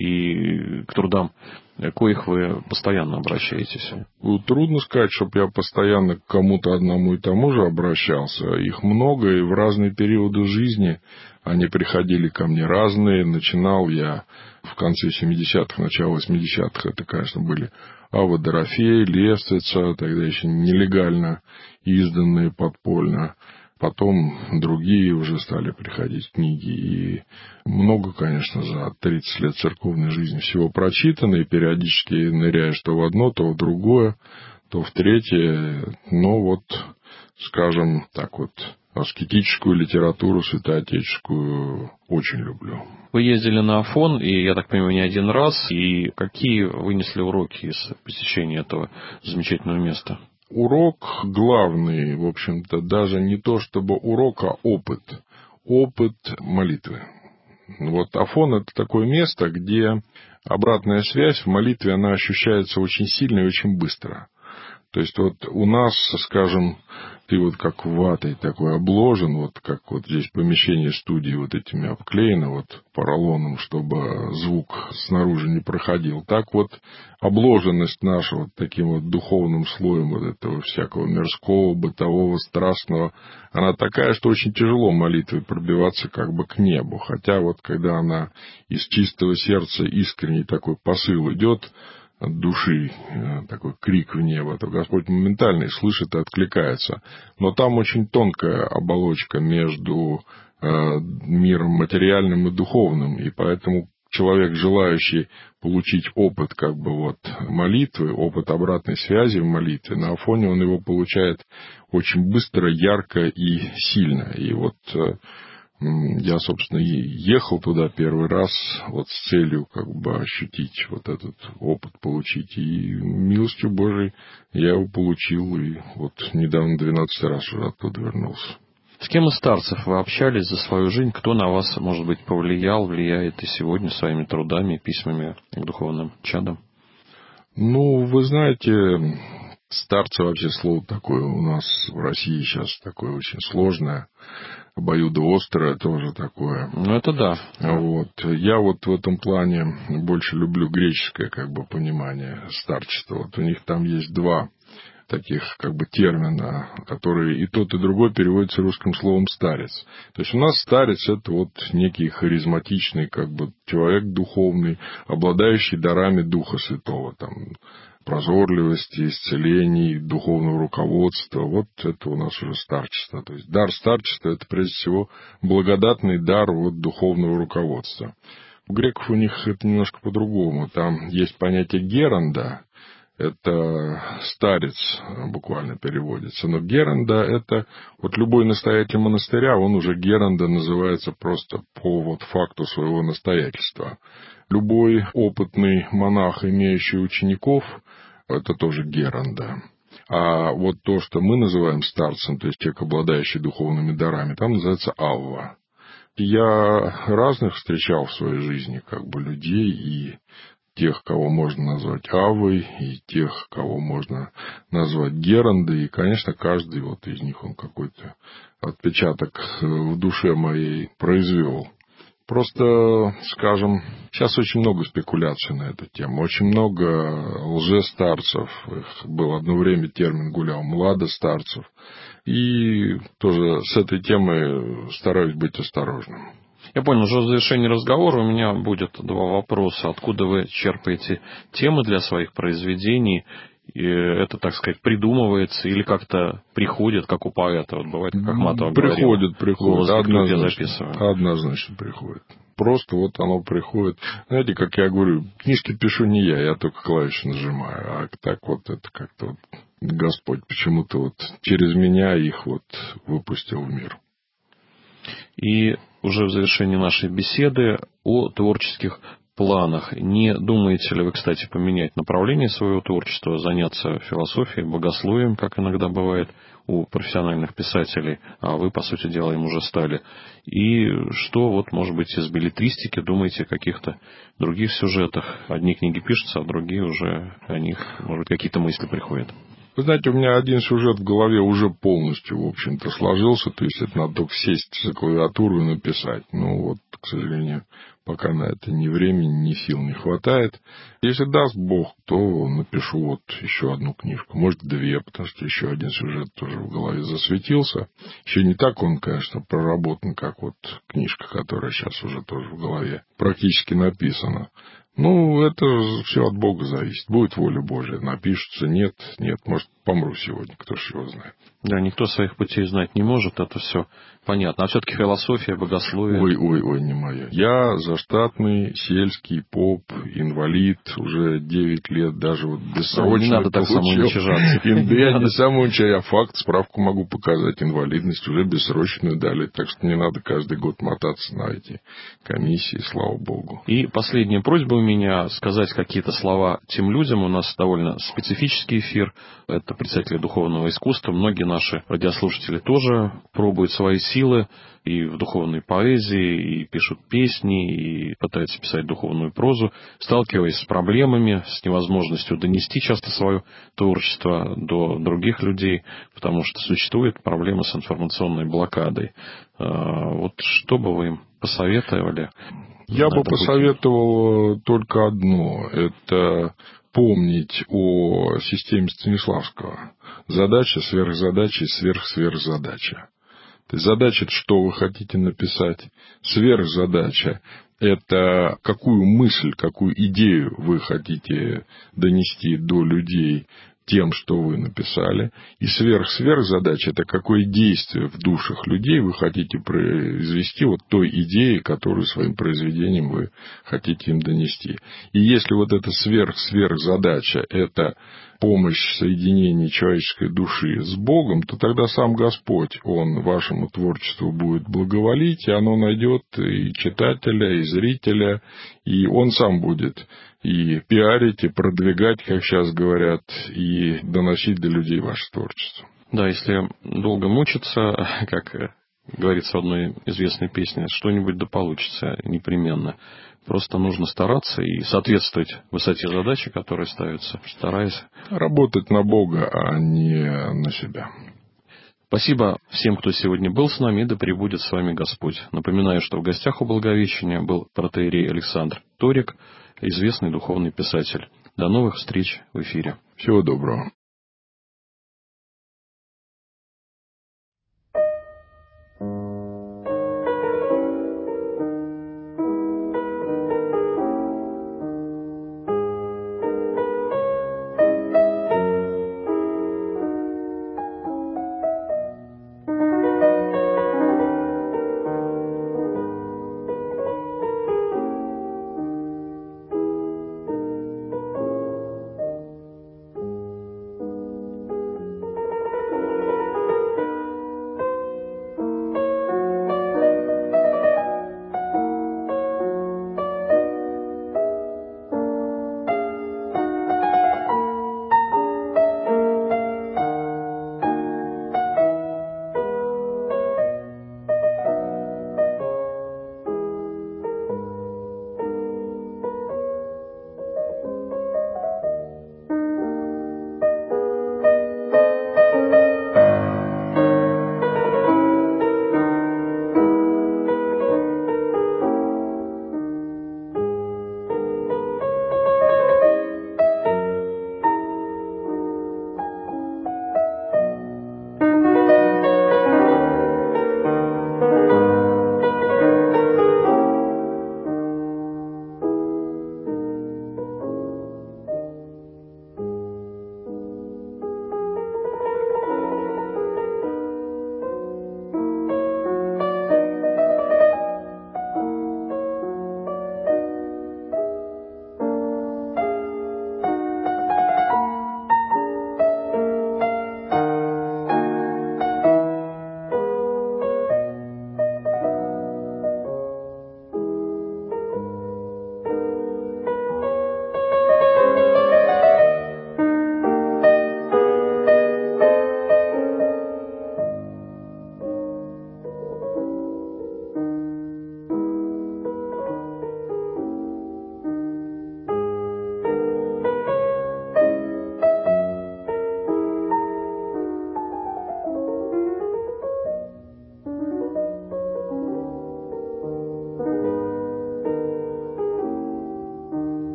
и к трудам коих вы постоянно обращаетесь? Трудно сказать, чтобы я постоянно к кому-то одному и тому же обращался. Их много, и в разные периоды жизни они приходили ко мне разные. Начинал я в конце 70-х, начало 80-х. Это, конечно, были Ава Дорофей, Лествица, тогда еще нелегально изданные подпольно. Потом другие уже стали приходить книги. И много, конечно, за 30 лет церковной жизни всего прочитано. И периодически ныряешь то в одно, то в другое, то в третье. Но вот, скажем так вот, аскетическую литературу святоотеческую очень люблю. Вы ездили на Афон, и, я так понимаю, не один раз. И какие вынесли уроки из посещения этого замечательного места? Урок главный, в общем-то, даже не то чтобы урок, а опыт. Опыт молитвы. Вот Афон – это такое место, где обратная связь в молитве, она ощущается очень сильно и очень быстро. То есть вот у нас, скажем, ты вот как ватой такой обложен, вот как вот здесь помещение студии вот этими обклеено вот поролоном, чтобы звук снаружи не проходил. Так вот обложенность наша вот таким вот духовным слоем вот этого всякого мирского, бытового, страстного, она такая, что очень тяжело молитвой пробиваться как бы к небу. Хотя вот когда она из чистого сердца искренний такой посыл идет, от души, такой крик в небо, то Господь моментально и слышит и откликается. Но там очень тонкая оболочка между миром материальным и духовным, и поэтому человек, желающий получить опыт как бы вот молитвы, опыт обратной связи в молитве, на Афоне он его получает очень быстро, ярко и сильно. И вот я, собственно, ехал туда первый раз вот с целью как бы ощутить вот этот опыт, получить. И милостью Божией я его получил. И вот недавно 12 раз уже оттуда вернулся. С кем из старцев вы общались за свою жизнь? Кто на вас, может быть, повлиял, влияет и сегодня своими трудами, письмами к духовным чадам? Ну, вы знаете, старцы вообще слово такое у нас в России сейчас такое очень сложное. Обоюдоострое тоже такое. Ну, это да. Вот. Я вот в этом плане больше люблю греческое как бы понимание старчества. Вот у них там есть два таких как бы термина, которые и тот, и другой переводятся русским словом «старец». То есть у нас старец – это вот некий харизматичный как бы человек духовный, обладающий дарами Духа Святого, там, прозорливости, исцелений, духовного руководства. Вот это у нас уже старчество. То есть дар старчества – это прежде всего благодатный дар вот духовного руководства. У греков у них это немножко по-другому. Там есть понятие геронда. Это старец буквально переводится. Но геронда – это вот любой настоятель монастыря, он уже геронда называется просто по вот факту своего настоятельства. Любой опытный монах, имеющий учеников, это тоже геронда. А вот то, что мы называем старцем, то есть человек, обладающий духовными дарами, там называется авва. Я разных встречал в своей жизни как бы людей, и тех, кого можно назвать аввой, и тех, кого можно назвать герондой. И, конечно, каждый вот из них он какой-то отпечаток в душе моей произвел. Просто, скажем, сейчас очень много спекуляций на эту тему, очень много лжестарцев. Был одно время термин гулял «младостарцев». И тоже с этой темой стараюсь быть осторожным. Я понял, уже в завершении разговора у меня будет два вопроса. Откуда вы черпаете темы для своих произведений? И это, так сказать, придумывается или как-то приходит, как у поэта? Вот бывает, как Ахматова говорила. Приходит. Однозначно приходит. Просто вот оно приходит. Знаете, как я говорю, книжки пишу не я только клавиши нажимаю. А так вот это как-то вот Господь почему-то вот через меня их вот выпустил в мир. И уже в завершении нашей беседы о творческих планах. Не думаете ли вы, кстати, поменять направление своего творчества, заняться философией, богословием, как иногда бывает у профессиональных писателей, а вы, по сути дела, им уже стали? И что, вот, может быть, из беллетристики думаете о каких-то других сюжетах? Одни книги пишутся, а другие уже о них, может быть, какие-то мысли приходят. Вы знаете, у меня один сюжет в голове уже полностью, в общем-то, сложился. То есть, это надо только сесть за клавиатуру и написать. Ну, вот, к сожалению, пока на это ни времени, ни сил не хватает. Если даст Бог, то напишу вот еще одну книжку. Может, две, потому что еще один сюжет тоже в голове засветился. Еще не так он, конечно, проработан, как вот книжка, которая сейчас уже тоже в голове практически написана. Ну, это все от Бога зависит. Будет воля Божия. Напишутся, нет, может, помру сегодня, кто ж его знает. Да, никто своих путей знать не может, это все понятно. А все-таки философия, богословие... Ой, не мое. Я заштатный, сельский, поп, инвалид, уже 9 лет, даже вот бессрочно не надо так самоуничижаться. Я не самоуничаю, я факт, справку могу показать, инвалидность уже бессрочную дали, так что не надо каждый год мотаться на эти комиссии, слава богу. И последняя просьба у меня сказать какие-то слова тем людям. У нас довольно специфический эфир. Это представители духовного искусства. Многие наши радиослушатели тоже пробуют свои силы и в духовной поэзии, и пишут песни, и пытаются писать духовную прозу, сталкиваясь с проблемами, с невозможностью донести часто свое творчество до других людей, потому что существует проблема с информационной блокадой. Вот что бы вы им посоветовали? Я бы посоветовал только одно. Это помнить о системе Станиславского. Задача, сверхзадача и сверхсверхзадача. То есть задача, что вы хотите написать. Сверхзадача – это какую мысль, какую идею вы хотите донести до людей тем, что вы написали. И сверхсверхзадача – это какое действие в душах людей вы хотите произвести вот той идеей, которую своим произведением вы хотите им донести. И если вот эта сверхсверхзадача – это помощь соединения человеческой души с Богом, то тогда сам Господь, Он вашему творчеству будет благоволить, и оно найдет и читателя, и зрителя, и Он сам будет и пиарить, и продвигать, как сейчас говорят, и доносить до людей ваше творчество. Да, если долго мучиться, как говорится в одной известной песне, что-нибудь да получится непременно. Просто нужно стараться и соответствовать высоте задачи, которая ставится, стараясь. Работать на Бога, а не на себя. Спасибо всем, кто сегодня был с нами, и да пребудет с вами Господь. Напоминаю, что в гостях у Благовещения был протоиерей Александр Торик, известный духовный писатель. До новых встреч в эфире. Всего доброго.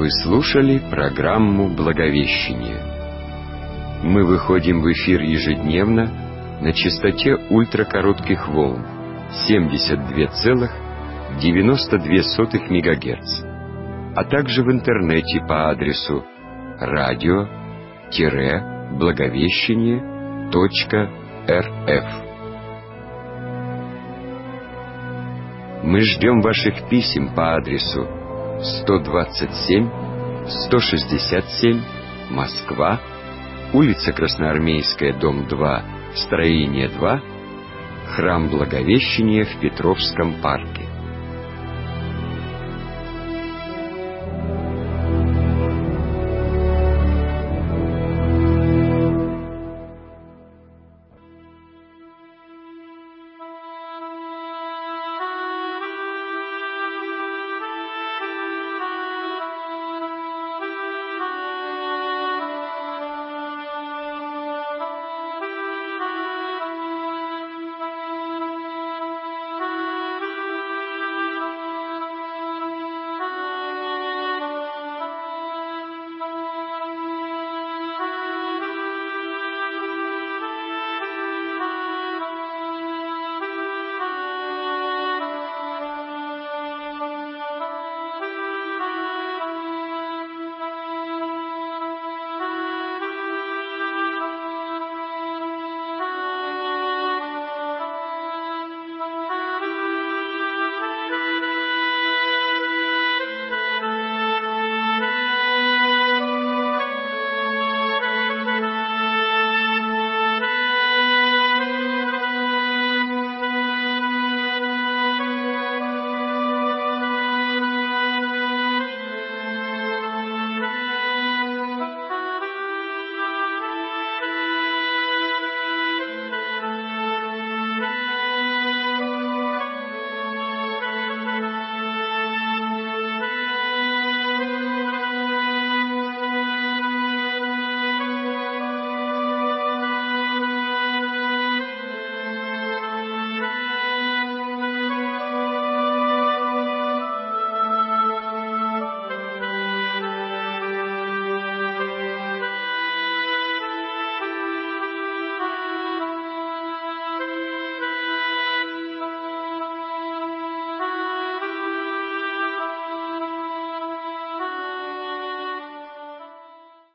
Вы слушали программу «Благовещение». Мы выходим в эфир ежедневно на частоте ультракоротких волн 72,92 МГц, а также в интернете по адресу radio-благовещение.рф. Мы ждем ваших писем по адресу 127-167, Москва, улица Красноармейская, дом 2, строение 2, Храм Благовещения в Петровском парке.